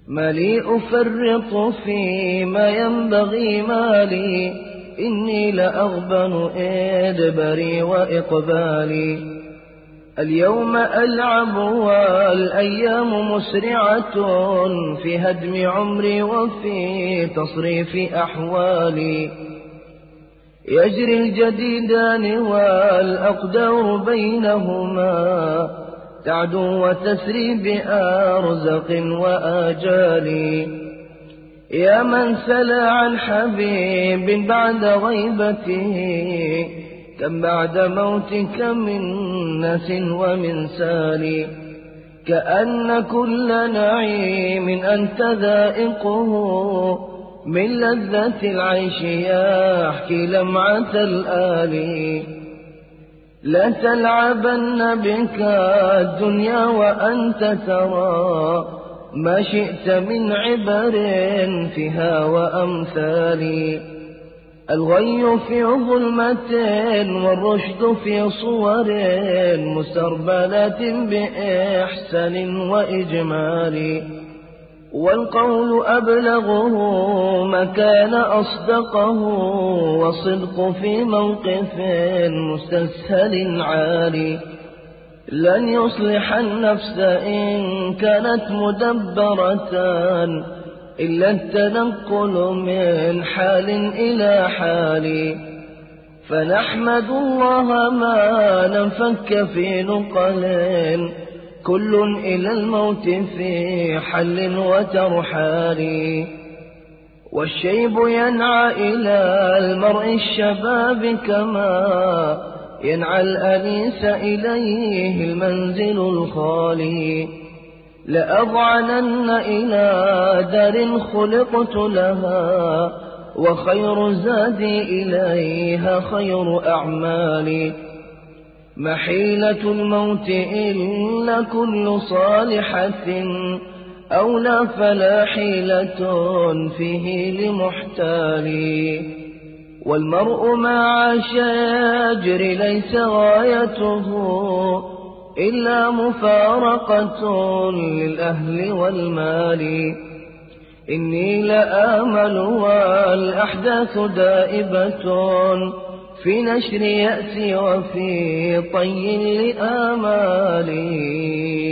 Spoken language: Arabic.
ما لي أفرط فيما ينبغي مالي، إني لأغبن إدبري وإقبالي. اليوم ألعب والأيام مسرعة في هدم عمري وفي تصريف أحوالي. يجري الجديدان والأقدار بينهما تعدو وتسري بأرزق وآجال. يا من سلى عن حبيب بعد غيبته، كم بعد موتك من ناس ومن سال. كأن كل نعيم أنت ذائقه من لذة العيش يحكي لمعة الآل. لا تلعبن بك الدنيا وأنت ترى ما شئت من عبر فيها وأمثال. الغي في ظلمة والرشد في صور مستربلات بإحسان وإجمال. والقول أبلغه ما كان أصدقه، والصدق في موقف مستسهل عالي. لن يصلح النفس إن كانت مدبرة إلا التنقل من حال إلى حال. فنحمد الله ما ننفك في نقل، كل إلى الموت في حل وترحال. والشيب ينعى إلى المرء الشباب كما ينعى الأنيس إليه المنزل الخالي. لأضعنن إلى دار خلقت لها، وخير زادي إليها خير أعمالي. محيلة الموت إلا كل صالحة، أو لا فلا حيلة فيه لمحتال. والمرء مع شجر ليس غايته إلا مفارقة للأهل والمال. إني لآمل والأحداث دائبة في نشر يأسي وفي طي لآمالي.